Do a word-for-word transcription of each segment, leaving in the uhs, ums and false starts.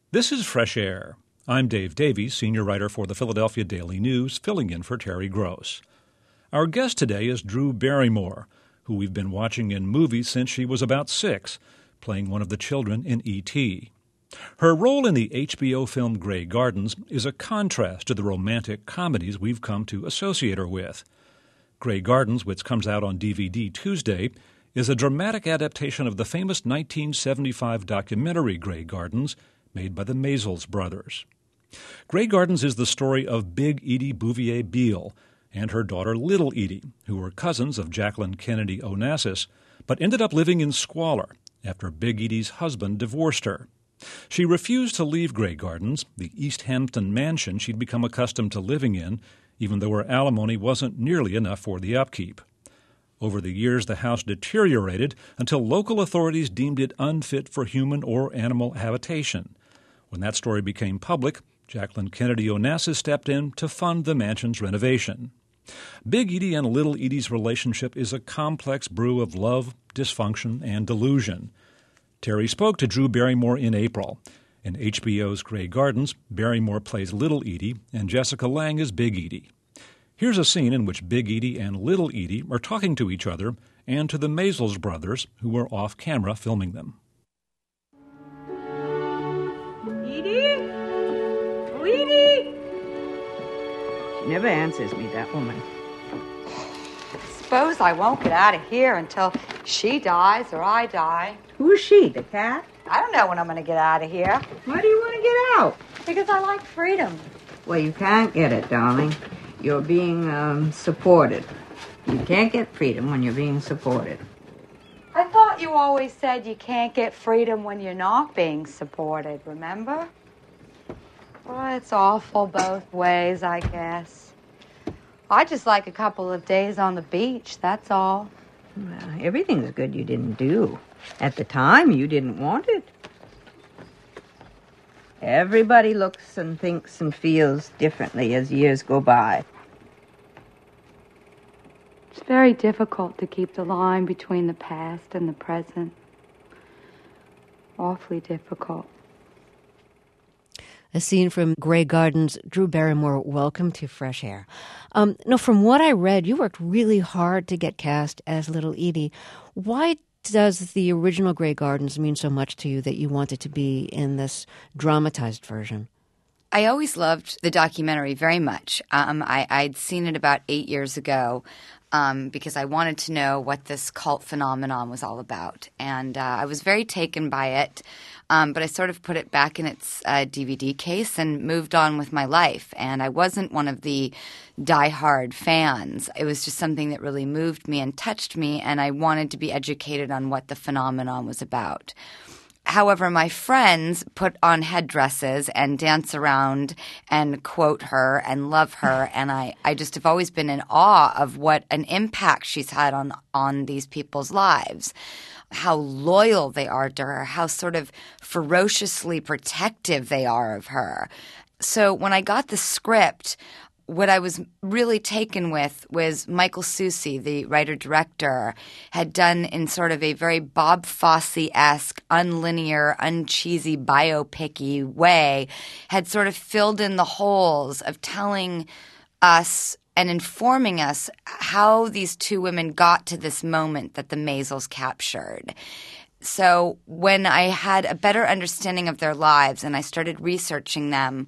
This is Fresh Air. I'm Dave Davies, senior writer for the Philadelphia Daily News, filling in for Terry Gross. Our guest today is Drew Barrymore, who we've been watching in movies since she was about six, playing one of the children in E T Her role in the H B O film Grey Gardens is a contrast to the romantic comedies we've come to associate her with. Grey Gardens, which comes out on D V D Tuesday, is a dramatic adaptation of the famous nineteen seventy-five documentary Grey Gardens, made by the Maysles brothers. Grey Gardens is the story of Big Edie Bouvier Beale and her daughter Little Edie, who were cousins of Jacqueline Kennedy Onassis, but ended up living in squalor after Big Edie's husband divorced her. She refused to leave Grey Gardens, the East Hampton mansion she'd become accustomed to living in, even though her alimony wasn't nearly enough for the upkeep. Over the years, the house deteriorated until local authorities deemed it unfit for human or animal habitation. When that story became public, Jacqueline Kennedy Onassis stepped in to fund the mansion's renovation. Big Edie and Little Edie's relationship is a complex brew of love, dysfunction, and delusion. Terry spoke to Drew Barrymore in April. In H B O's Grey Gardens, Barrymore plays Little Edie, and Jessica Lange is Big Edie. Here's a scene in which Big Edie and Little Edie are talking to each other and to the Maysles brothers, who were off-camera filming them. Edie? Oh, Edie? She never answers me, that woman. Suppose I won't get out of here until she dies or I die. Who's she, the cat? I don't know when I'm going to get out of here. Why do you want to get out? Because I like freedom. Well, you can't get it, darling. You're being um, supported. You can't get freedom when you're being supported. I thought you always said you can't get freedom when you're not being supported, remember? Well, it's awful both ways, I guess. I just like a couple of days on the beach, that's all. Well, everything's good you didn't do. At the time, you didn't want it. Everybody looks and thinks and feels differently as years go by. It's very difficult to keep the line between the past and the present. Awfully difficult. A scene from Grey Gardens. Drew Barrymore, welcome to Fresh Air. Um, no, from what I read, you worked really hard to get cast as Little Edie. Why does the original Grey Gardens mean so much to you that you wanted to be in this dramatized version? I always loved the documentary very much. Um, I, I'd seen it about eight years ago um, because I wanted to know what this cult phenomenon was all about. And uh, I was very taken by it, um, but I sort of put it back in its uh, D V D case and moved on with my life. And I wasn't one of the diehard fans. It was just something that really moved me and touched me, and I wanted to be educated on what the phenomenon was about. However, my friends put on headdresses and dance around and quote her and love her, and I, I just have always been in awe of what an impact she's had on, on these people's lives, how loyal they are to her, how sort of ferociously protective they are of her. So when I got the script, what I was really taken with was Michael Susi, the writer-director, had done in sort of a very Bob Fosse-esque, unlinear, uncheesy, biopic-y way, had sort of filled in the holes of telling us and informing us how these two women got to this moment that the Maysles captured. So when I had a better understanding of their lives and I started researching them,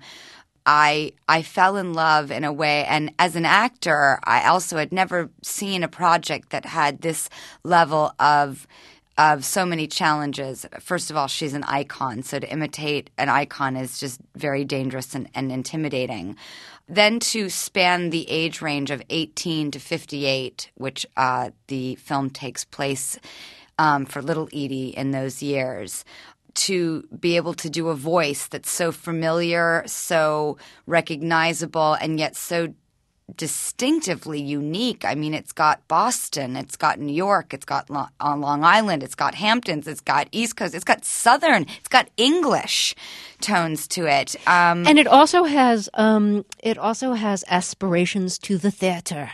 I I fell in love in a way, and as an actor, I also had never seen a project that had this level of of so many challenges. First of all, she's an icon, so to imitate an icon is just very dangerous and, and intimidating. Then to span the age range of eighteen to fifty-eight, which uh, the film takes place um, for Little Edie in those years, to be able to do a voice that's so familiar, so recognizable, and yet so distinctively unique. I mean, it's got Boston, it's got New York, it's got Long, on Long Island, it's got Hamptons, it's got East Coast, it's got Southern, it's got English tones to it. Um, and it also has um, it also has aspirations to the theater.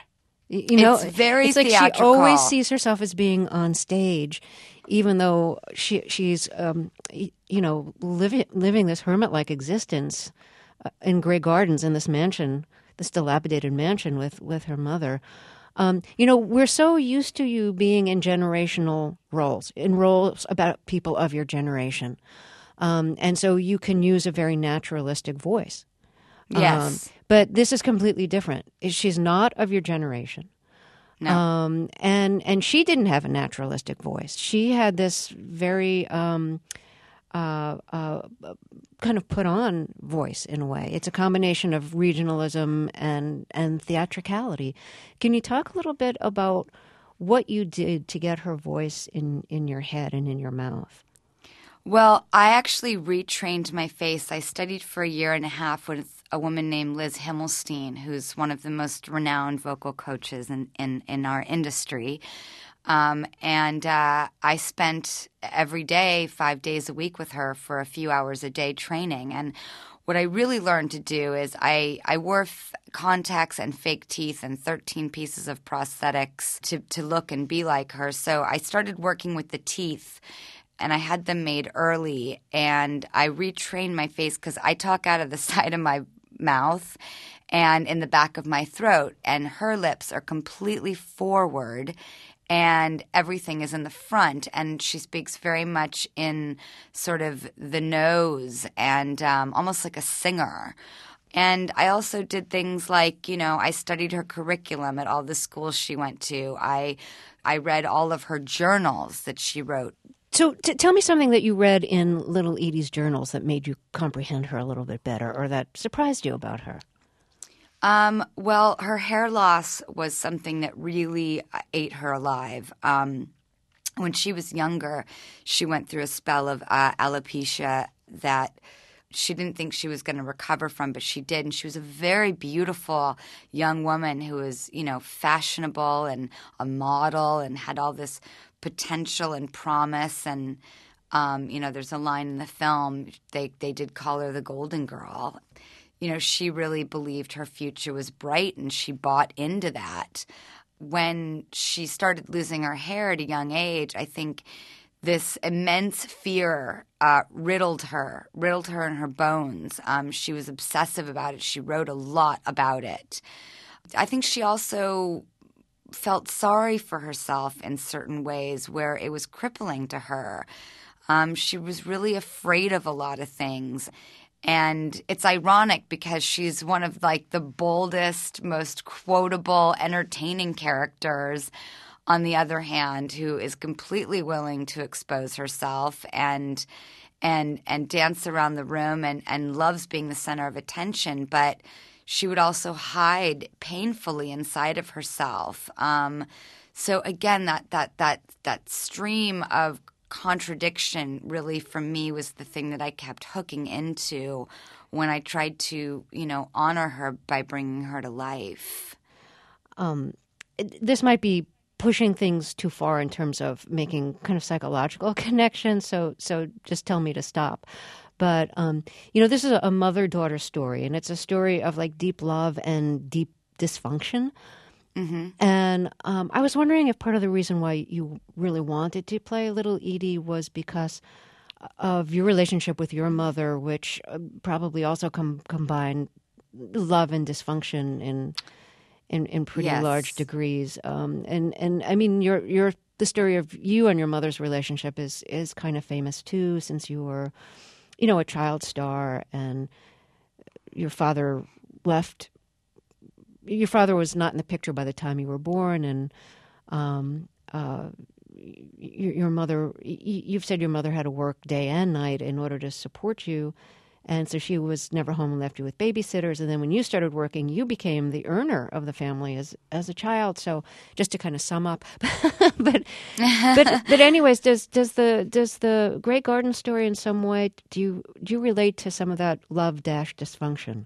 You know, it's very it's like theatrical. she always sees herself as being on stage, even though she she's um, you know living living this hermit-like existence in Grey Gardens in this mansion, this dilapidated mansion with with her mother. Um, you know, we're so used to you being in generational roles, in roles about people of your generation, um, and so you can use a very naturalistic voice. Yes. Um, but this is completely different. She's not of your generation. No. Um, and and she didn't have a naturalistic voice. She had this very um, uh, uh, kind of put on voice in a way. It's a combination of regionalism and, and theatricality. Can you talk a little bit about what you did to get her voice in, in your head and in your mouth? Well, I actually retrained my face. I studied for a year and a half with a woman named Liz Himmelstein, who's one of the most renowned vocal coaches in, in, in our industry. Um, and uh, I spent every day, five days a week with her for a few hours a day training. And what I really learned to do is I, I wore f- contacts and fake teeth and thirteen pieces of prosthetics to, to look and be like her. So I started working with the teeth. And I had them made early, and I retrained my face because I talk out of the side of my mouth and in the back of my throat, and her lips are completely forward, and everything is in the front, and she speaks very much in sort of the nose and um, almost like a singer. And I also did things like, you know, I studied her curriculum at all the schools she went to. I I read all of her journals that she wrote. So t- tell me something that you read in Little Edie's journals that made you comprehend her a little bit better or that surprised you about her. Um, well, her hair loss was something that really ate her alive. Um, when she was younger, she went through a spell of uh, alopecia that she didn't think she was going to recover from, but she did. And she was a very beautiful young woman who was, you know, fashionable and a model and had all this potential and promise. And, um, you know, there's a line in the film, they, they did call her the Golden Girl. You know, she really believed her future was bright, and she bought into that. When she started losing her hair at a young age, I think this immense fear uh, riddled her, riddled her in her bones. Um, she was obsessive about it. She wrote a lot about it. I think she also felt sorry for herself in certain ways where it was crippling to her. Um, she was really afraid of a lot of things. And it's ironic because she's one of like the boldest, most quotable, entertaining characters, on the other hand, who is completely willing to expose herself and and and dance around the room and, and loves being the center of attention. But she would also hide painfully inside of herself. Um, so again, that that that that stream of contradiction really for me was the thing that I kept hooking into when I tried to, you know, honor her by bringing her to life. Um, this might be pushing things too far in terms of making kind of psychological connections, so so just tell me to stop. But, um, you know, this is a mother-daughter story, and it's a story of, like, deep love and deep dysfunction. Mm-hmm. And um, I was wondering if part of the reason why you really wanted to play Little Edie was because of your relationship with your mother, which probably also com- combined love and dysfunction in in, in pretty yes. large degrees. Um, and, and, I mean, your your the story of you and your mother's relationship is, is kind of famous, too, since you were, you know, a child star, and your father left. Your father was not in the picture by the time you were born, and um, uh, your, your mother, you've said your mother had to work day and night in order to support you, and so she was never home and left you with babysitters. And then when you started working, you became the earner of the family as as a child. So just to kind of sum up, but but but anyways, does does the does the Grey Garden story in some way, do you do you relate to some of that love dash dysfunction?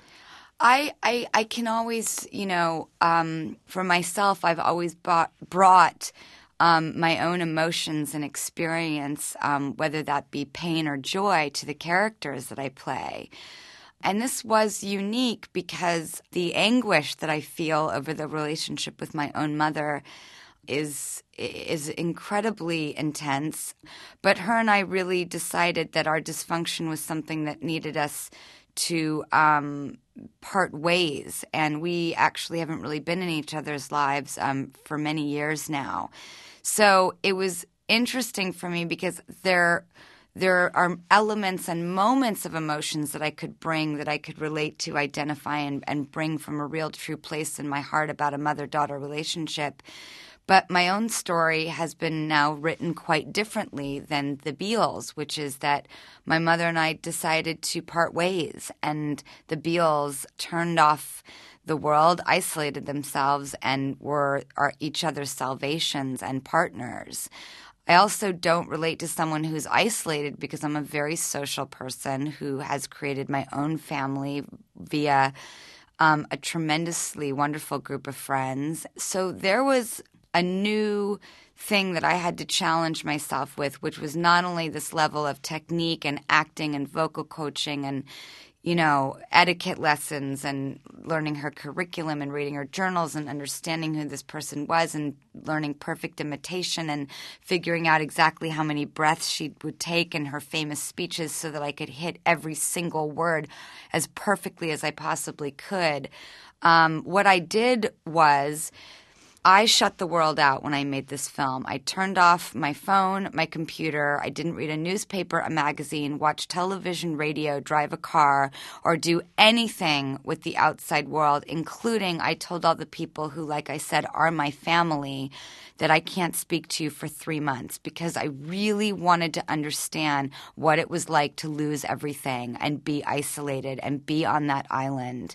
I, I I can always, you know, um, for myself, I've always bought, brought um, my own emotions and experience, um, whether that be pain or joy, to the characters that I play. And this was unique because the anguish that I feel over the relationship with my own mother is is incredibly intense. But her and I really decided that our dysfunction was something that needed us to um, part ways. And we actually haven't really been in each other's lives um, for many years now. So it was interesting for me because there there are elements and moments of emotions that I could bring, that I could relate to, identify, and, and bring from a real true place in my heart about a mother-daughter relationship. But my own story has been now written quite differently than the Beals, which is that my mother and I decided to part ways, and the Beals turned off the world, isolated themselves, and were are each other's salvations and partners. I also don't relate to someone who's isolated because I'm a very social person who has created my own family via um, a tremendously wonderful group of friends. So there was a new thing that I had to challenge myself with, which was not only this level of technique and acting and vocal coaching and, you know, etiquette lessons and learning her curriculum and reading her journals and understanding who this person was and learning perfect imitation and figuring out exactly how many breaths she would take in her famous speeches so that I could hit every single word as perfectly as I possibly could. Um, what I did was I shut the world out when I made this film. I turned off my phone, my computer. I didn't read a newspaper, a magazine, watch television, radio, drive a car, or do anything with the outside world, including I told all the people who, like I said, are my family that I can't speak to for three months because I really wanted to understand what it was like to lose everything and be isolated and be on that island.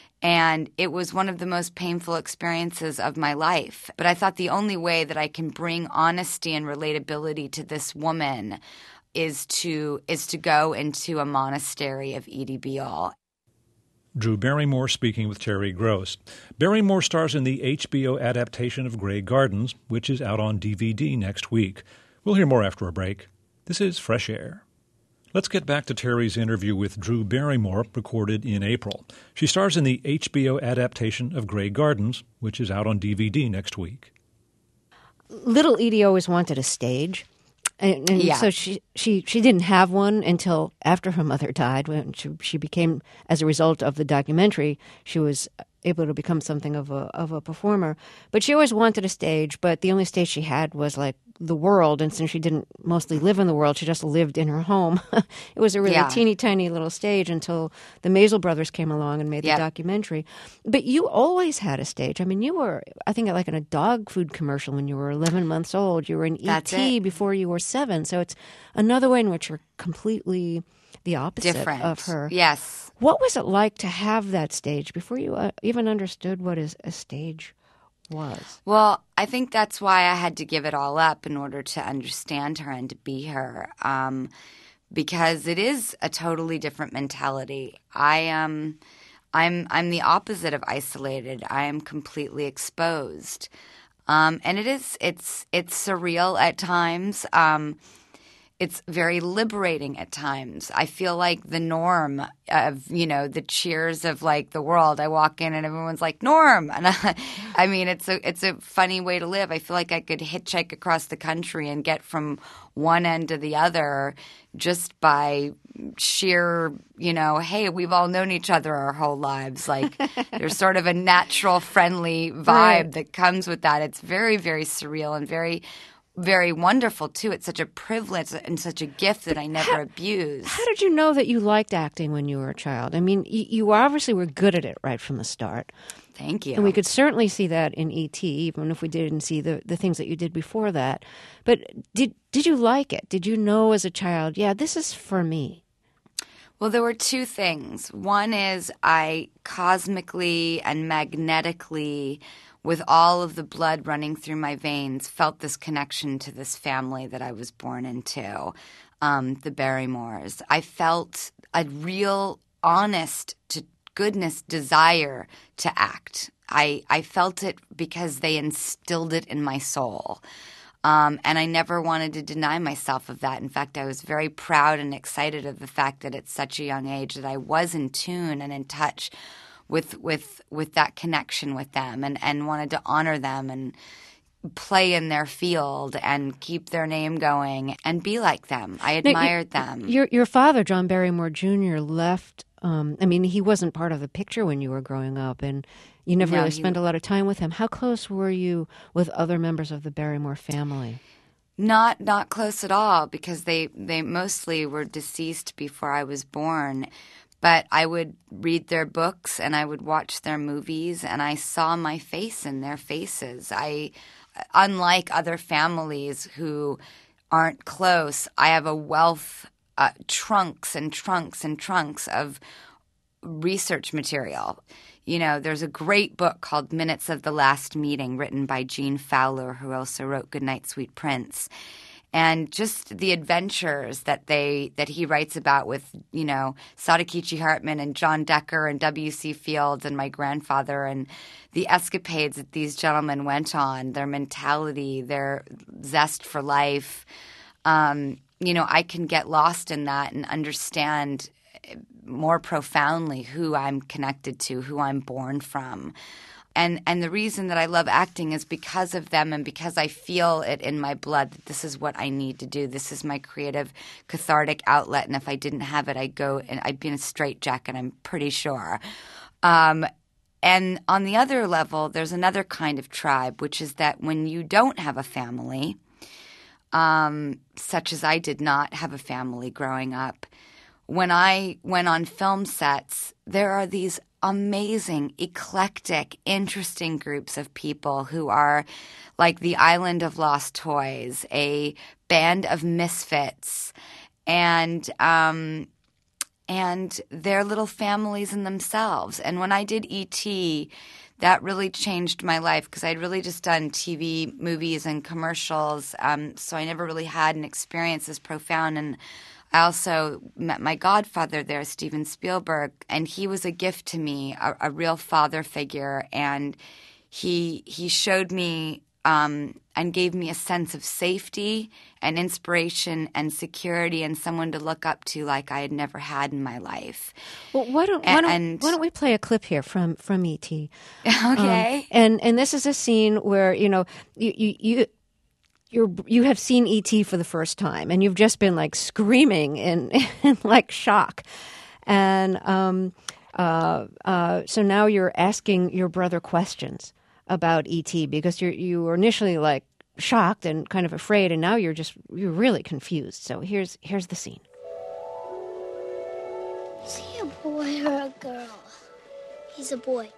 And it was one of the most painful experiences of my life. But I thought the only way that I can bring honesty and relatability to this woman is to is to go into a monastery of Edie Beale. Drew Barrymore speaking with Terry Gross. Barrymore stars in the H B O adaptation of Grey Gardens, which is out on D V D next week. We'll hear more after a break. This is Fresh Air. Let's get back to Terry's interview with Drew Barrymore, recorded in April. She stars in the H B O adaptation of Grey Gardens, which is out on D V D next week. Little Edie always wanted a stage, and, and Yeah. so she, she she didn't have one until after her mother died. When she, she became, as a result of the documentary, she was able to become something of a of a performer. But she always wanted a stage, but the only stage she had was like the world, and since she didn't mostly live in the world, she just lived in her home. It was a really Yeah. teeny tiny little stage until the Maisel brothers came along and made Yep. the documentary. But you always had a stage. I mean, you were, I think, like in a dog food commercial when you were eleven months old. You were in That's E T it. before you were seven. So it's another way in which you're completely the opposite Different. of her. Yes. What was it like to have that stage before you uh, even understood what is a stage was? Well, I think that's why I had to give it all up in order to understand her and to be her, um, because it is a totally different mentality. I am, I'm, I'm the opposite of isolated. I am completely exposed, um, and it is, it's, it's surreal at times. Um, It's very liberating at times. I feel like the Norm of, you know, the cheers of like the world. I walk in and everyone's like, Norm. And I, I mean, it's a it's a funny way to live. I feel like I could hitchhike across the country and get from one end to the other just by sheer, you know, hey, we've all known each other our whole lives. Like there's sort of a natural, friendly vibe Right. that comes with that. It's very, very surreal and very very wonderful, too. It's such a privilege and such a gift that I never abused. How did you know that you liked acting when you were a child? I mean, you, you obviously were good at it right from the start. Thank you. And we could certainly see that in E T, even if we didn't see the, the things that you did before that. But did did you like it? Did you know as a child, yeah, this is for me? Well, there were two things. One is I cosmically and magnetically, with all of the blood running through my veins, felt this connection to this family that I was born into, um, the Barrymores. I felt a real, honest to goodness desire to act. I, I felt it because they instilled it in my soul. Um, and I never wanted to deny myself of that. In fact, I was very proud and excited of the fact that at such a young age that I was in tune and in touch with with with that connection with them, and, and wanted to honor them and play in their field and keep their name going and be like them. I admired now, you, them. Your your father, John Barrymore Junior, left. Um, I mean, he wasn't part of the picture when you were growing up, and you never No, really he- spent a lot of time with him. How close were you with other members of the Barrymore family? Not not close at all, because they, they mostly were deceased before I was born. But I would read their books and I would watch their movies, and I saw my face in their faces. I, unlike other families who aren't close, I have a wealth, uh, trunks and trunks and trunks of research material. You know, there's a great book called Minutes of the Last Meeting, written by Gene Fowler, who also wrote Goodnight, Sweet Prince. And just the adventures that they that he writes about with, you know, Sadakichi Hartman and John Decker and W C Fields and my grandfather, and the escapades that these gentlemen went on, their mentality, their zest for life. Um, you know, I can get lost in that and understand more profoundly who I'm connected to, who I'm born from. And and the reason that I love acting is because of them, and because I feel it in my blood that this is what I need to do. This is my creative, cathartic outlet. And if I didn't have it, I'd go and I'd be in a straitjacket, I'm pretty sure. Um, and on the other level, there's another kind of tribe, which is that when you don't have a family, um, such as I did not have a family growing up, when I went on film sets, there are these amazing, eclectic, interesting groups of people who are like the Island of Lost Toys, a band of misfits, and um, and their little families in themselves. And when I did E T, that really changed my life, because I'd really just done T V, movies, and commercials, um, so I never really had an experience as profound. And I also met my godfather there, Steven Spielberg, and he was a gift to me, a, a real father figure. And he he showed me um, and gave me a sense of safety and inspiration and security, and someone to look up to like I had never had in my life. Well, why don't why don't, And- why don't we play a clip here from from E T? Okay. Um, and and this is a scene where you know you you. you You're, you have seen E T for the first time, and you've just been like screaming in, in like shock, and um, uh, uh, so now you're asking your brother questions about E T because you you were initially like shocked and kind of afraid, and now you're just you're really confused. So here's here's the scene. Is he a boy or a girl? He's a boy.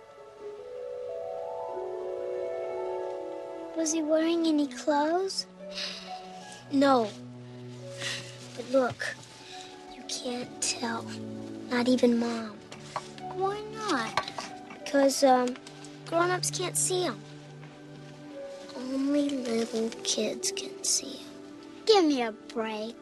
Was he wearing any clothes? No. But look, you can't tell. Not even Mom. Why not? Because, um, grown-ups can't see him. Only little kids can see him. Give me a break.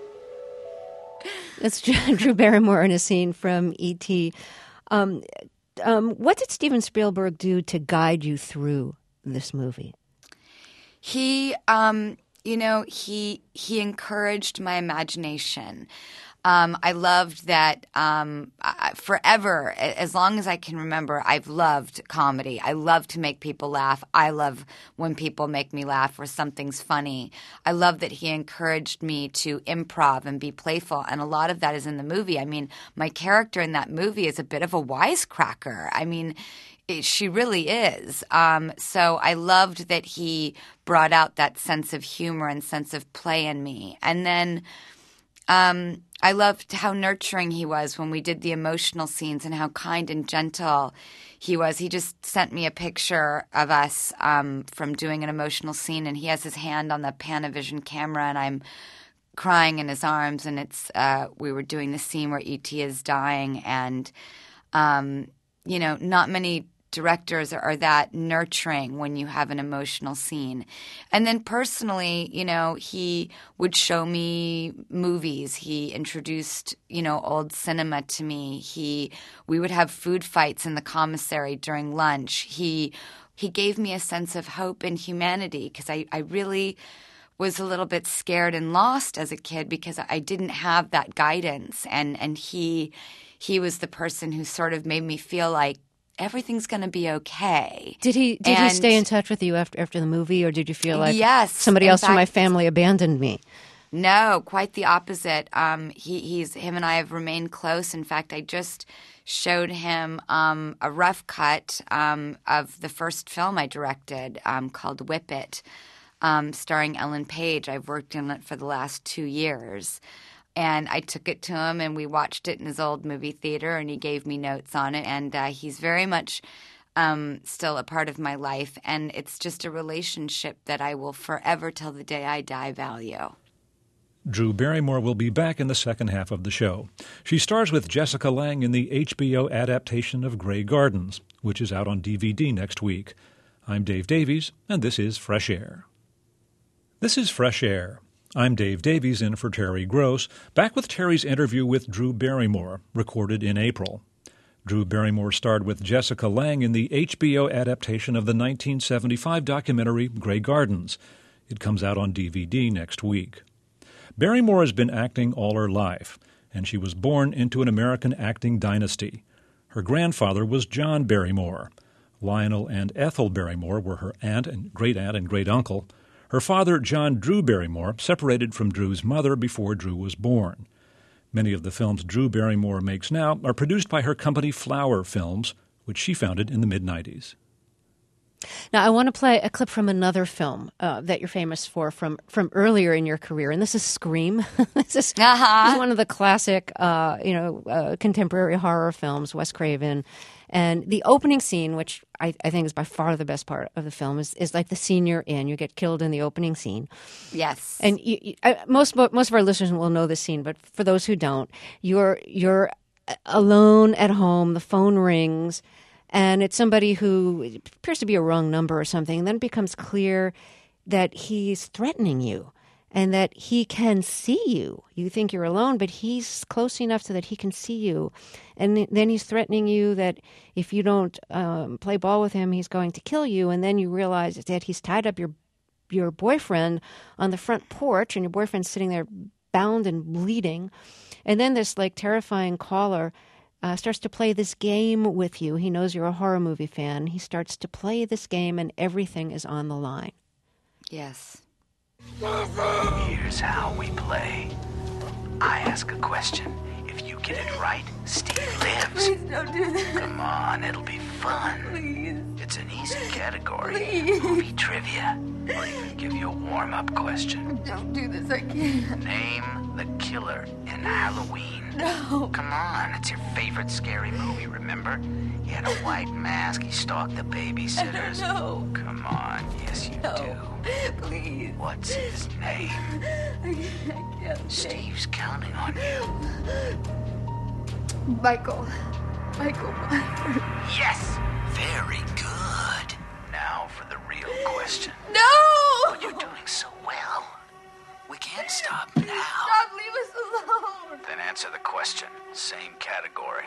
That's Drew Barrymore in a scene from E T. Um, um, what did Steven Spielberg do to guide you through this movie? He, um, you know, he he encouraged my imagination. Um, I loved that um, I, forever, as long as I can remember, I've loved comedy. I love to make people laugh. I love when people make me laugh or something's funny. I love that he encouraged me to improv and be playful, and a lot of that is in the movie. I mean, my character in that movie is a bit of a wisecracker. I mean, it, she really is. Um, so I loved that he brought out that sense of humor and sense of play in me. And then um, I loved how nurturing he was when we did the emotional scenes and how kind and gentle he was. He just sent me a picture of us um, from doing an emotional scene, and he has his hand on the Panavision camera, and I'm crying in his arms, and it's uh, we were doing the scene where E T is dying, and um, you know, not many directors are, are that nurturing when you have an emotional scene. And then personally, you know, he would show me movies. He introduced, you know, old cinema to me. He we would have food fights in the commissary during lunch. He he gave me a sense of hope and humanity because I, I really was a little bit scared and lost as a kid because I didn't have that guidance. And, and he he was the person who sort of made me feel like everything's going to be okay. Did he did and, he stay in touch with you after after the movie, or did you feel like yes, somebody in else fact, from my family abandoned me? No, quite the opposite. Um, he, he's him and I have remained close. In fact, I just showed him um, a rough cut um, of the first film I directed um, called Whip It, um, starring Ellen Page. I've worked on it for the last two years. And I took it to him, and we watched it in his old movie theater, and he gave me notes on it. And uh, he's very much um, still a part of my life. And it's just a relationship that I will forever, till the day I die, value. Drew Barrymore will be back in the second half of the show. She stars with Jessica Lange in the H B O adaptation of Grey Gardens, which is out on D V D next week. I'm Dave Davies, and this is Fresh Air. This is Fresh Air. I'm Dave Davies in for Terry Gross, back with Terry's interview with Drew Barrymore, recorded in April. Drew Barrymore starred with Jessica Lange in the H B O adaptation of the nineteen seventy-five documentary Grey Gardens. It comes out on D V D next week. Barrymore has been acting all her life, and she was born into an American acting dynasty. Her grandfather was John Barrymore. Lionel and Ethel Barrymore were her aunt and great-aunt and great-uncle. Her father, John Drew Barrymore, separated from Drew's mother before Drew was born. Many of the films Drew Barrymore makes now are produced by her company Flower Films, which she founded in the mid nineties. Now, I want to play a clip from another film uh, that you're famous for from, from earlier in your career, and this is Scream. this, is, uh-huh. this is one of the classic, uh, you know, uh, contemporary horror films, Wes Craven. And the opening scene, which I, I think is by far the best part of the film, is, is like the scene you're in. You get killed in the opening scene. Yes. And you, you, I, most most of our listeners will know this scene, but for those who don't, you're you're alone at home. The phone rings, and it's somebody who appears to be a wrong number or something. And then it becomes clear that he's threatening you and that he can see you. You think you're alone, but he's close enough so that he can see you. And then he's threatening you that if you don't um, play ball with him, he's going to kill you. And then you realize that he's tied up your your boyfriend on the front porch, and your boyfriend's sitting there bound and bleeding. And then this like terrifying caller uh, starts to play this game with you. He knows you're a horror movie fan. He starts to play this game, and everything is on the line. Yes. Here's how we play. I ask a question. If you get it right, Steve lives. Please don't do that. Come on, it'll be fun. Please. It's an easy category. Please. Movie trivia. Or even give you a warm-up question. Don't do this, I can't. Name the killer in Halloween. No. Come on, it's your favorite scary movie, remember? He had a white mask, he stalked the babysitters. No. Come on, yes you No. do. Please. What's his name? I can't, I can't. Steve's counting on you. Michael. Michael Myers. Yes! Very good. Now for the real question. No! Oh, you're doing so well. We can't stop now. Stop, leave us alone. Then answer the question. Same category.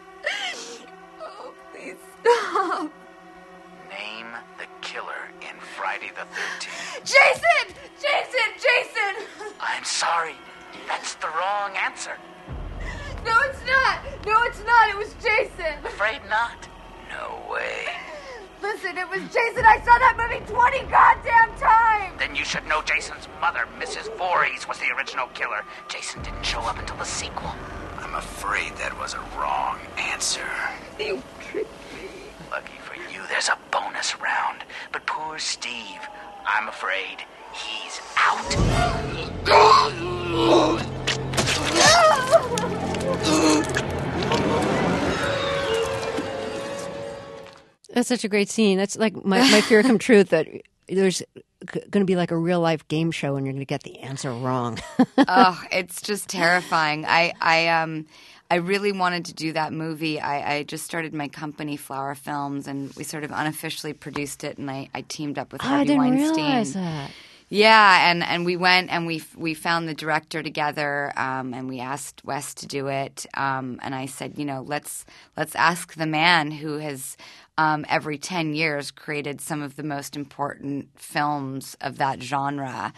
Oh, please stop. Name the killer in Friday the thirteenth. Jason! Jason! Jason! I'm sorry. That's the wrong answer. No, it's not. No, it's not. It was Jason. Afraid not? No way. Listen, it was Jason. I saw that movie twenty goddamn times. Then you should know Jason's mother, Missus Voorhees, was the original killer. Jason didn't show up until the sequel. I'm afraid that was a wrong answer. You tricked me. Lucky for you, there's a bonus round. But poor Steve, I'm afraid he's out. That's such a great scene. That's like my, my fear come true, that there's g- going to be like a real life game show and you're going to get the answer wrong. Oh, it's just terrifying. I, I, um, I really wanted to do that movie. I, I just started my company, Flower Films, and we sort of unofficially produced it. And I, I teamed up with Oh, I Harvey didn't Weinstein. realize that. Yeah, and, and we went and we we found the director together, um, and we asked Wes to do it. Um, and I said, you know, let's let's ask the man who has um, every ten years created some of the most important films of that genre.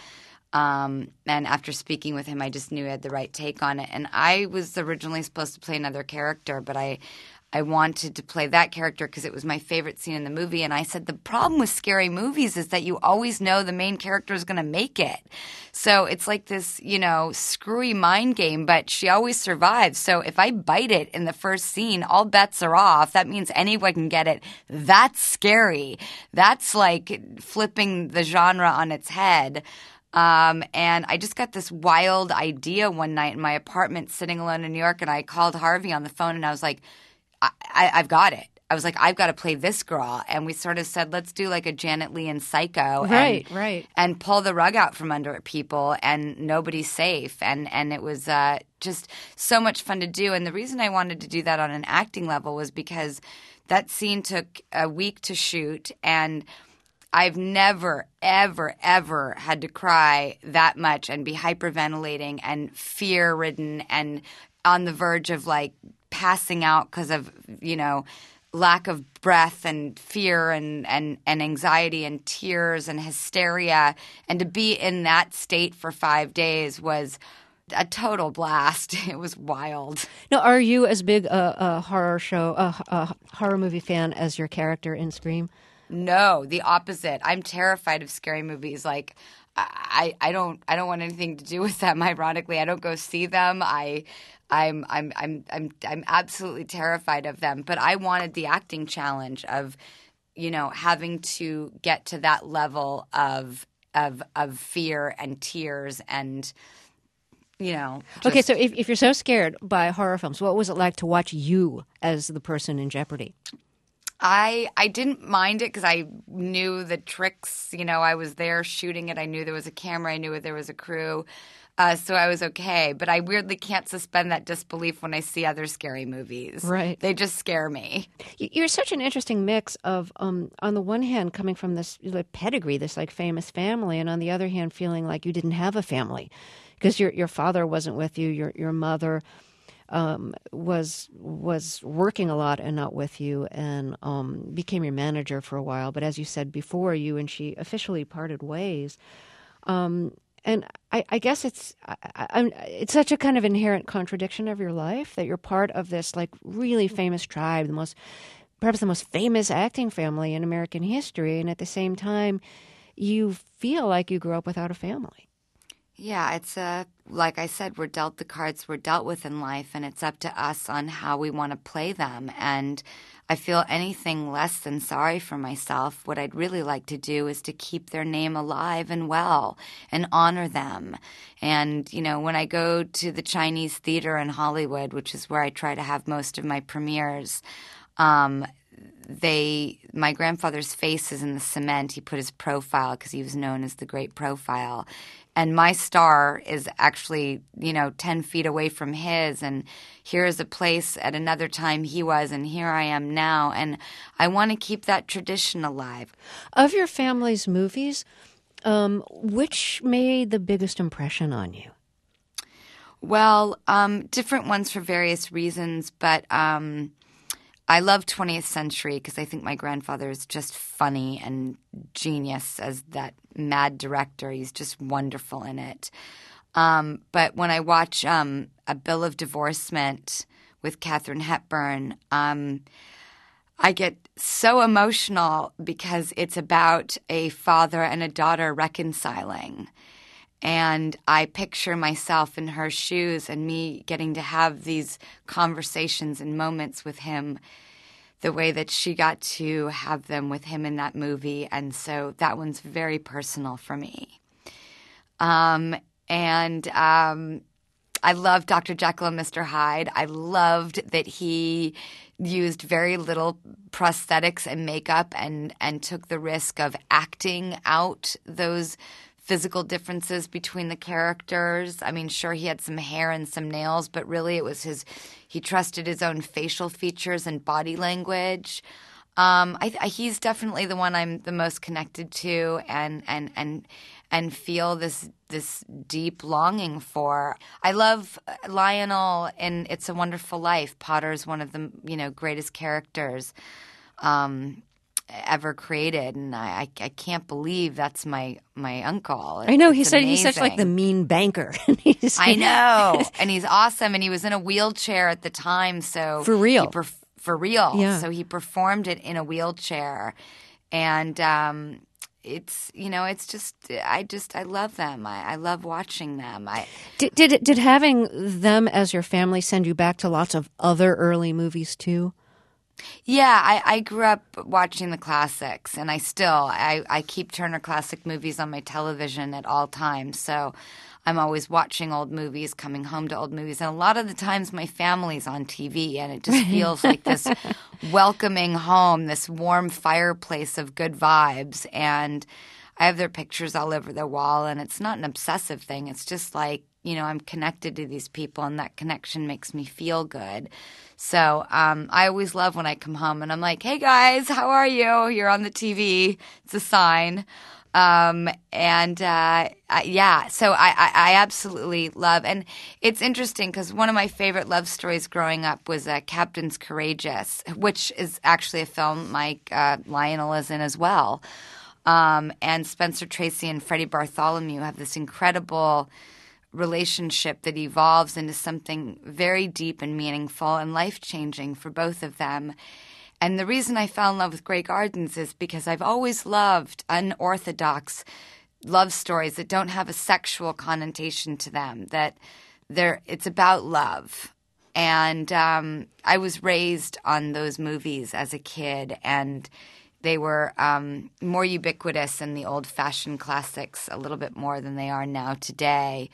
Um, and after speaking with him, I just knew he had the right take on it. And I was originally supposed to play another character, but I I wanted to play that character because it was my favorite scene in the movie. And I said, the problem with scary movies is that you always know the main character is going to make it. So it's like this, you know, screwy mind game, but she always survives. So if I bite it in the first scene, all bets are off. That means anyone can get it. That's scary. That's like flipping the genre on its head. Um, and I just got this wild idea one night in my apartment sitting alone in New York, and I called Harvey on the phone and I was like, I, I, I've got it. I was like, I've got to play this girl. And we sort of said, let's do like a Janet Leigh in Psycho. Right, and, right. And pull the rug out from under people, and nobody's safe. And, and it was uh, just so much fun to do. And the reason I wanted to do that on an acting level was because that scene took a week to shoot, and I've never, ever, ever had to cry that much and be hyperventilating and fear-ridden and on the verge of like passing out because of, you know, lack of breath and fear and, and, and anxiety and tears and hysteria. And to be in that state for five days was a total blast. It was wild. Now, are you as big a, a horror show, a, a horror movie fan as your character in Scream? No, the opposite. I'm terrified of scary movies. Like, I, I don't, I don't want anything to do with them. Ironically, I don't go see them. I, I'm, I'm, I'm, I'm, I'm absolutely terrified of them. But I wanted the acting challenge of, you know, having to get to that level of, of, of fear and tears and, you know. Just... Okay, so if, if you're so scared by horror films, what was it like to watch you as the person in jeopardy? I I didn't mind it because I knew the tricks. You know, I was there shooting it. I knew there was a camera. I knew there was a crew. Uh, so I was okay. But I weirdly can't suspend that disbelief when I see other scary movies. Right. They just scare me. You're such an interesting mix of, um, on the one hand, coming from this like, pedigree, this like famous family, and on the other hand, feeling like you didn't have a family because your your father wasn't with you, your your mother Um, was was working a lot and not with you, and um, became your manager for a while. But as you said before, you and she officially parted ways. Um, and I, I guess it's I, I, it's such a kind of inherent contradiction of your life that you're part of this like really famous tribe, the most perhaps the most famous acting family in American history, and at the same time, you feel like you grew up without a family. Yeah, it's a, like I said, we're dealt the cards we're dealt with in life, and it's up to us on how we want to play them. And I feel anything less than sorry for myself. What I'd really like to do is to keep their name alive and well and honor them. And, you know, when I go to the Chinese theater in Hollywood, which is where I try to have most of my premieres, um, they my grandfather's face is in the cement. He put his profile because he was known as the Great Profile. And my star is actually, you know, ten feet away from his. And here is a place at another time he was, and here I am now. And I want to keep that tradition alive. Of your family's movies, um, which made the biggest impression on you? Well, um, different ones for various reasons, but um, I love twentieth Century because I think my grandfather is just funny and genius as that mad director. He's just wonderful in it. Um, but when I watch um, A Bill of Divorcement with Katharine Hepburn, um, I get so emotional because it's about a father and a daughter reconciling. And I picture myself in her shoes and me getting to have these conversations and moments with him the way that she got to have them with him in that movie. And so that one's very personal for me. Um, and um, I love Doctor Jekyll and Mister Hyde. I loved that he used very little prosthetics and makeup and, and took the risk of acting out those physical differences between the characters. I mean, sure, he had some hair and some nails, but really it was his – he trusted his own facial features and body language. Um, I, I, he's definitely the one I'm the most connected to, and and and and feel this this deep longing for. I love Lionel in It's a Wonderful Life. Potter's one of the, you know, greatest characters um, ever created, and I, I, I can't believe that's my my uncle. It, I know it's he said amazing. he's such like the mean banker. he's, I know, and he's awesome, and he was in a wheelchair at the time, so For real. he perf- for real. Yeah. So he performed it in a wheelchair, and um, it's you know it's just I just I love them. I, I love watching them. I Did, did did having them as your family send you back to lots of other early movies too? Yeah, I, I grew up watching the classics, and I still I, I keep Turner Classic Movies on my television at all times. So I'm always watching old movies, coming home to old movies, and a lot of the times my family's on T V, and it just feels like this welcoming home, this warm fireplace of good vibes. And I have their pictures all over the wall, and it's not an obsessive thing. It's just like, you know, I'm connected to these people, and that connection makes me feel good. So um, I always love when I come home and I'm like, hey, guys, how are you? You're on the T V. It's a sign. Um, and uh, I, yeah, so I, I, I absolutely love – and it's interesting because one of my favorite love stories growing up was uh, Captain's Courageous, which is actually a film Mike uh, Lionel is in as well. Um, and Spencer Tracy and Freddie Bartholomew have this incredible – relationship that evolves into something very deep and meaningful and life-changing for both of them. And the reason I fell in love with Grey Gardens is because I've always loved unorthodox love stories that don't have a sexual connotation to them, that they're it's about love. And um, I was raised on those movies as a kid, and they were um, more ubiquitous in the old-fashioned classics, a little bit more than they are now today.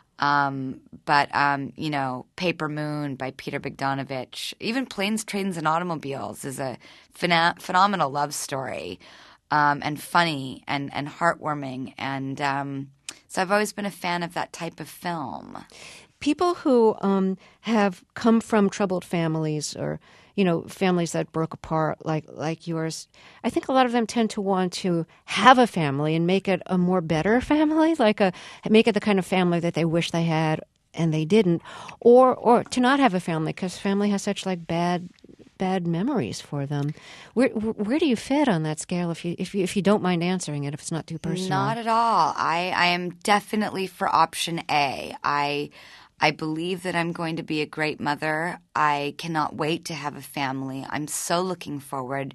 Um, but, um, you know, Paper Moon by Peter Bogdanovich, even Planes, Trains, and Automobiles is a phena- phenomenal love story, um, and funny and, and heartwarming. And um, so I've always been a fan of that type of film. People who um, have come from troubled families or, you know, families that broke apart like like yours, I think a lot of them tend to want to have a family and make it a more better family, like a make it the kind of family that they wish they had and they didn't, or or to not have a family because family has such like bad bad memories for them. Where where do you fit on that scale? If you if you if you don't mind answering it, if it's not too personal. Not at all. I I am definitely for option A. I. I believe that I'm going to be a great mother. I cannot wait to have a family. I'm so looking forward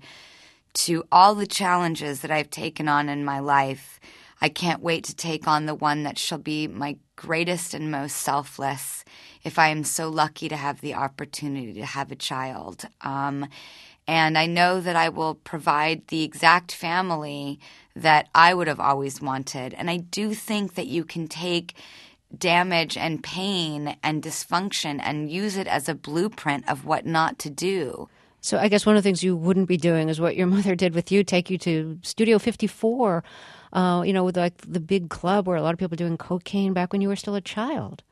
to all the challenges that I've taken on in my life. I can't wait to take on the one that shall be my greatest and most selfless if I am so lucky to have the opportunity to have a child. Um, and I know that I will provide the exact family that I would have always wanted. And I do think that you can take damage and pain and dysfunction and use it as a blueprint of what not to do. So I guess one of the things you wouldn't be doing is what your mother did with you, take you to Studio fifty-four, uh, you know, with like the big club where a lot of people were doing cocaine back when you were still a child.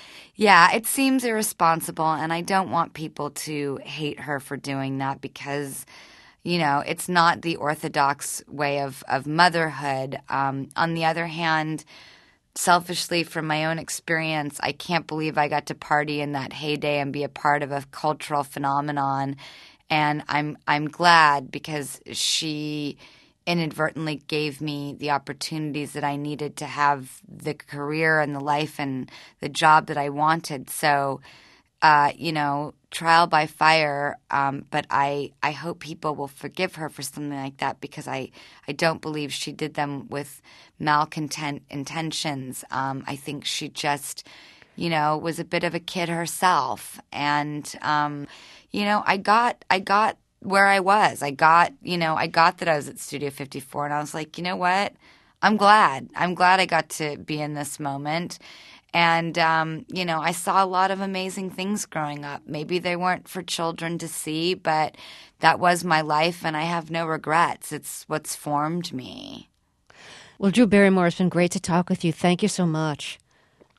Yeah, it seems irresponsible, and I don't want people to hate her for doing that because, you know, it's not the orthodox way of, of motherhood. Um, on the other hand, selfishly, from my own experience, I can't believe I got to party in that heyday and be a part of a cultural phenomenon. And I'm I'm glad because she inadvertently gave me the opportunities that I needed to have the career and the life and the job that I wanted. So, uh, you know, trial by fire, um, but I, I hope people will forgive her for something like that because I, I don't believe she did them with malcontent intentions. Um, I think she just, you know, was a bit of a kid herself. And, um, you know, I got I got where I was. I got, you know, I got that I was at Studio fifty-four, and I was like, you know what? I'm glad. I'm glad I got to be in this moment. And, um, you know, I saw a lot of amazing things growing up. Maybe they weren't for children to see, but that was my life, and I have no regrets. It's what's formed me. Well, Drew Barrymore, it's been great to talk with you. Thank you so much.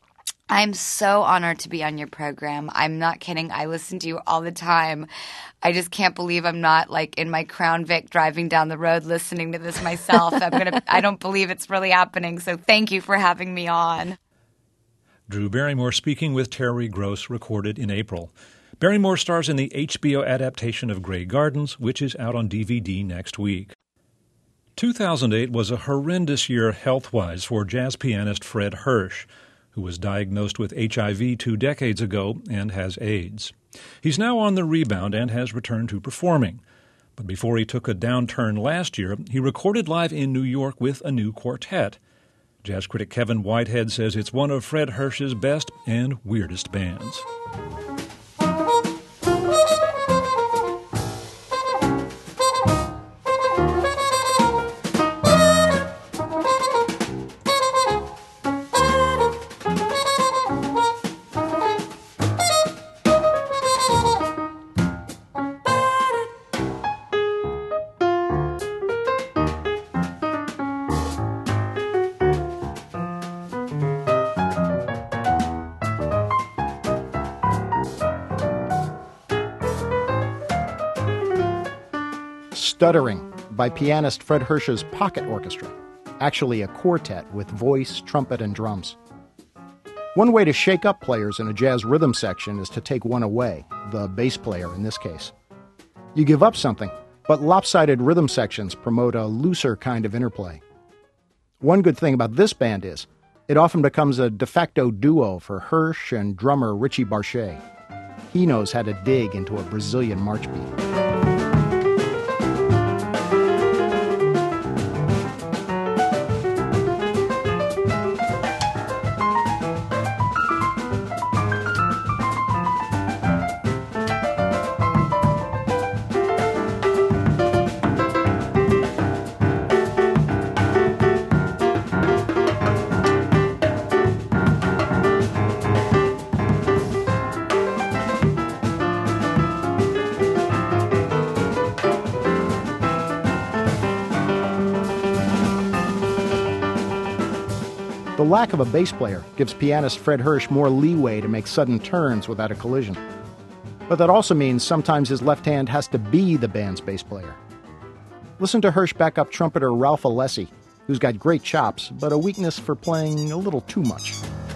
I'm so honored to be on your program. I'm not kidding. I listen to you all the time. I just can't believe I'm not like in my Crown Vic driving down the road listening to this myself. I'm gonna. I don't believe it's really happening. So thank you for having me on. Drew Barrymore speaking with Terry Gross, recorded in April. Barrymore stars in the H B O adaptation of Grey Gardens, which is out on D V D next week. two thousand eight was a horrendous year health-wise for jazz pianist Fred Hersch, who was diagnosed with H I V two decades ago and has AIDS. He's now on the rebound and has returned to performing. But before he took a downturn last year, he recorded live in New York with a new quartet. Jazz critic Kevin Whitehead says it's one of Fred Hersch's best and weirdest bands. Stuttering by pianist Fred Hersch's Pocket Orchestra, actually a quartet with voice, trumpet, and drums. One way to shake up players in a jazz rhythm section is to take one away, the bass player in this case. You give up something, but lopsided rhythm sections promote a looser kind of interplay. One good thing about this band is, it often becomes a de facto duo for Hersch and drummer Richie Barchet. He knows how to dig into a Brazilian march beat. The lack of a bass player gives pianist Fred Hersch more leeway to make sudden turns without a collision. But that also means sometimes his left hand has to be the band's bass player. Listen to Hersch backup trumpeter Ralph Alessi, who's got great chops, but a weakness for playing a little too much.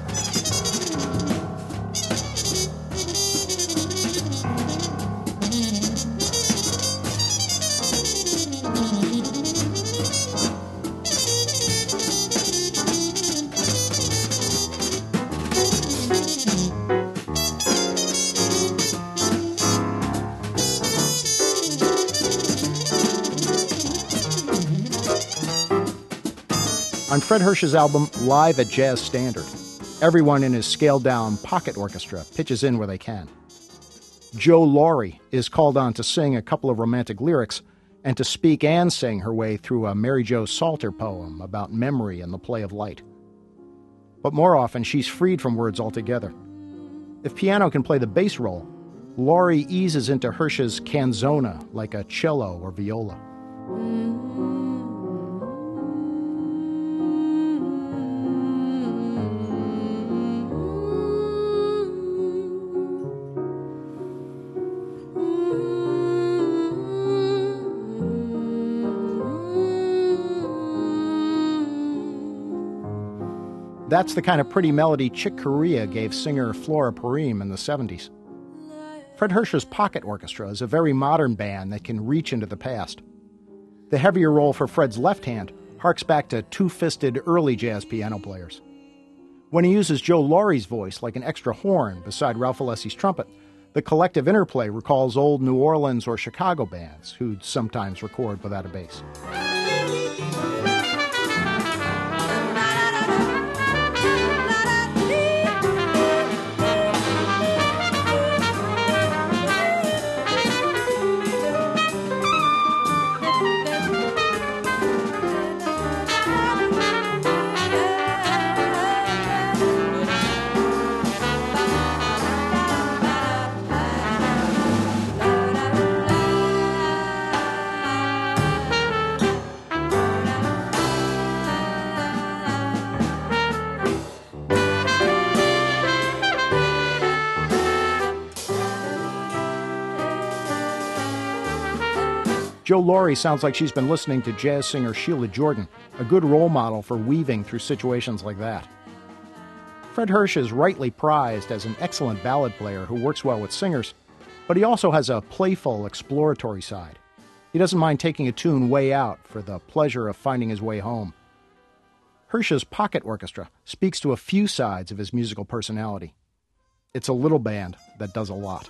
On Fred Hersch's album Live at Jazz Standard, everyone in his scaled-down pocket orchestra pitches in where they can. Jo Laurie is called on to sing a couple of romantic lyrics and to speak and sing her way through a Mary Jo Salter poem about memory and the play of light. But more often, she's freed from words altogether. If piano can play the bass role, Laurie eases into Hersch's canzona like a cello or viola. That's the kind of pretty melody Chick Corea gave singer Flora Purim in the seventies. Fred Hersch's Pocket Orchestra is a very modern band that can reach into the past. The heavier role for Fred's left hand harks back to two-fisted early jazz piano players. When he uses Jo Laurie's voice like an extra horn beside Ralph Alessi's trumpet, the collective interplay recalls old New Orleans or Chicago bands who'd sometimes record without a bass. Jo Laurie sounds like she's been listening to jazz singer Sheila Jordan, a good role model for weaving through situations like that. Fred Hersch is rightly prized as an excellent ballad player who works well with singers, but he also has a playful, exploratory side. He doesn't mind taking a tune way out for the pleasure of finding his way home. Hersch's pocket orchestra speaks to a few sides of his musical personality. It's a little band that does a lot.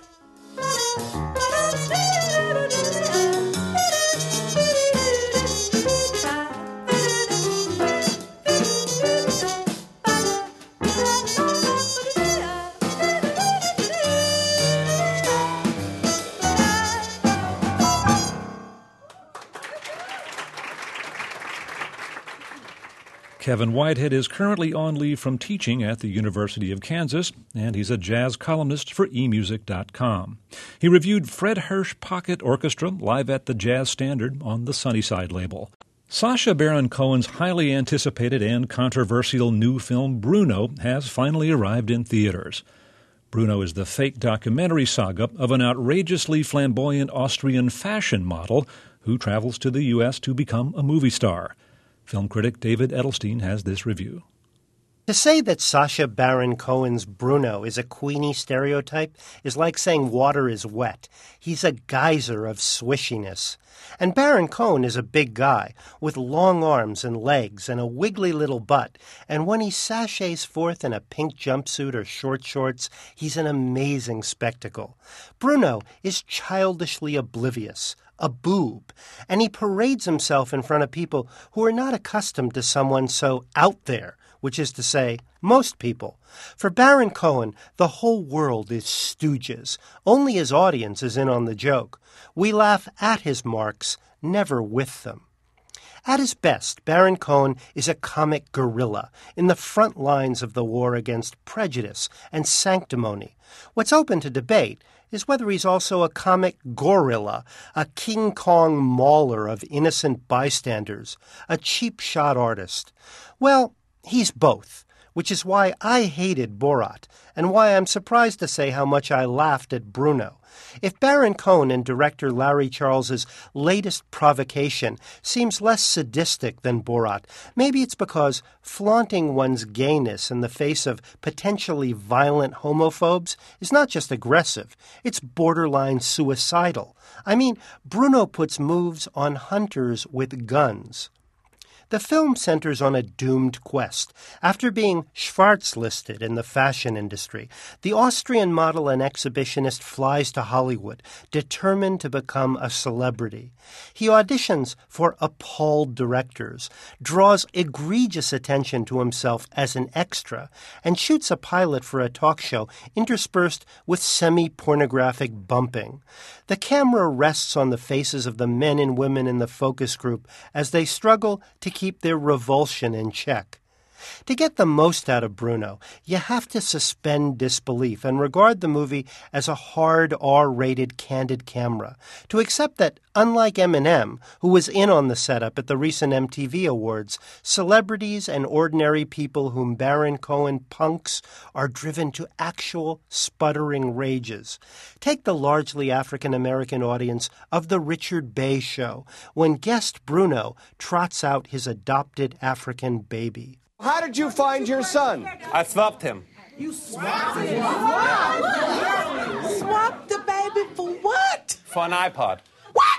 Kevin Whitehead is currently on leave from teaching at the University of Kansas, and he's a jazz columnist for e music dot com. He reviewed Fred Hersch Pocket Orchestra live at the Jazz Standard on the Sunnyside label. Sacha Baron Cohen's highly anticipated and controversial new film Bruno has finally arrived in theaters. Bruno is the fake documentary saga of an outrageously flamboyant Austrian fashion model who travels to the U S to become a movie star. Film critic David Edelstein has this review. To say that Sacha Baron Cohen's Bruno is a Queenie stereotype is like saying water is wet. He's a geyser of swishiness. And Baron Cohen is a big guy with long arms and legs and a wiggly little butt. And when he sashays forth in a pink jumpsuit or short shorts, he's an amazing spectacle. Bruno is childishly oblivious, a boob, and he parades himself in front of people who are not accustomed to someone so out there, which is to say, most people. For Baron Cohen, the whole world is stooges. Only his audience is in on the joke. We laugh at his marks, never with them. At his best, Baron Cohen is a comic guerrilla in the front lines of the war against prejudice and sanctimony. What's open to debate is whether he's also a comic gorilla, a King Kong mauler of innocent bystanders, a cheap shot artist. Well, he's both, which is why I hated Borat, and why I'm surprised to say how much I laughed at Bruno. If Baron Cohen and director Larry Charles's latest provocation seems less sadistic than Borat, maybe it's because flaunting one's gayness in the face of potentially violent homophobes is not just aggressive, it's borderline suicidal. I mean, Bruno puts moves on hunters with guns. The film centers on a doomed quest. After being Schwarzlisted in the fashion industry, the Austrian model and exhibitionist flies to Hollywood, determined to become a celebrity. He auditions for appalled directors, draws egregious attention to himself as an extra, and shoots a pilot for a talk show interspersed with semi-pornographic bumping. The camera rests on the faces of the men and women in the focus group as they struggle to keep their revulsion in check. To get the most out of Bruno, you have to suspend disbelief and regard the movie as a hard R-rated candid camera. To accept that, unlike Eminem, who was in on the setup at the recent M T V Awards, celebrities and ordinary people whom Baron Cohen punks are driven to actual sputtering rages. Take the largely African-American audience of The Richard Bey Show, when guest Bruno trots out his adopted African baby. How did you find your son? I swapped him. You swapped him? Wow. Swapped the baby for what? For an iPod. What?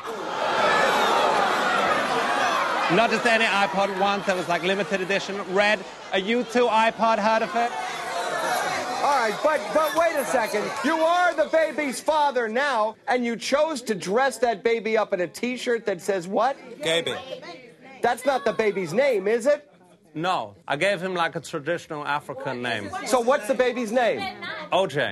Not just any iPod, one that was like limited edition, red. A U two iPod, heard of it? All right, but, but wait a second. You are the baby's father now, and you chose to dress that baby up in a T-shirt that says what? Gaby. That's not the baby's name, is it? No, I gave him like a traditional African name. So what's the baby's name? O J.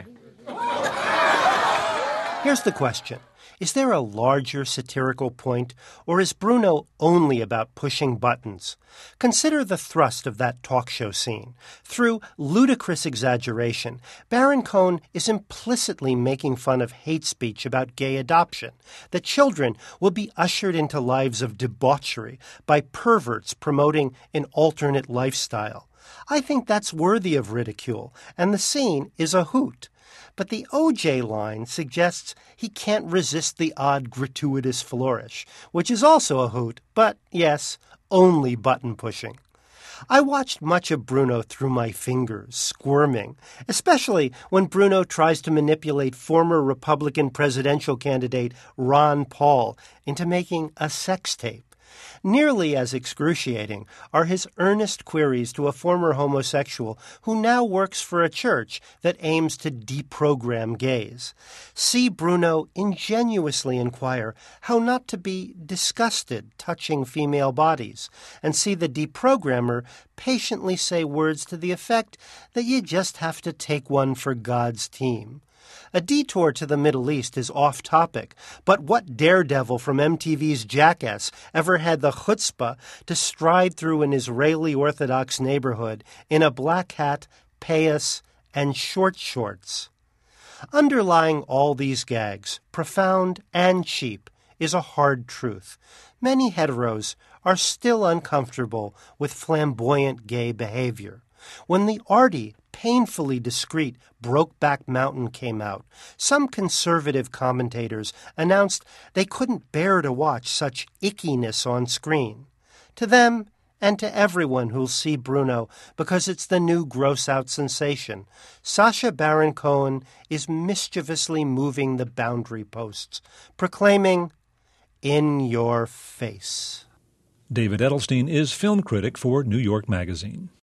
Here's the question. Is there a larger satirical point, or is Bruno only about pushing buttons? Consider the thrust of that talk show scene. Through ludicrous exaggeration, Baron Cohen is implicitly making fun of hate speech about gay adoption, that children will be ushered into lives of debauchery by perverts promoting an alternate lifestyle. I think that's worthy of ridicule, and the scene is a hoot. But the O J line suggests he can't resist the odd gratuitous flourish, which is also a hoot, but yes, only button pushing. I watched much of Bruno through my fingers, squirming, especially when Bruno tries to manipulate former Republican presidential candidate Ron Paul into making a sex tape. Nearly as excruciating are his earnest queries to a former homosexual who now works for a church that aims to deprogram gays. See Bruno ingenuously inquire how not to be disgusted touching female bodies, and see the deprogrammer patiently say words to the effect that you just have to take one for God's team. A detour to the Middle East is off topic, but what daredevil from M T V's Jackass ever had the chutzpah to stride through an Israeli Orthodox neighborhood in a black hat, payas, and short shorts? Underlying all these gags, profound and cheap, is a hard truth. Many heteros are still uncomfortable with flamboyant gay behavior. When the arty, painfully discreet Brokeback Mountain came out, some conservative commentators announced they couldn't bear to watch such ickiness on screen. To them, and to everyone who'll see Bruno because it's the new gross-out sensation, Sacha Baron Cohen is mischievously moving the boundary posts, proclaiming, "In your face." David Edelstein is film critic for New York Magazine.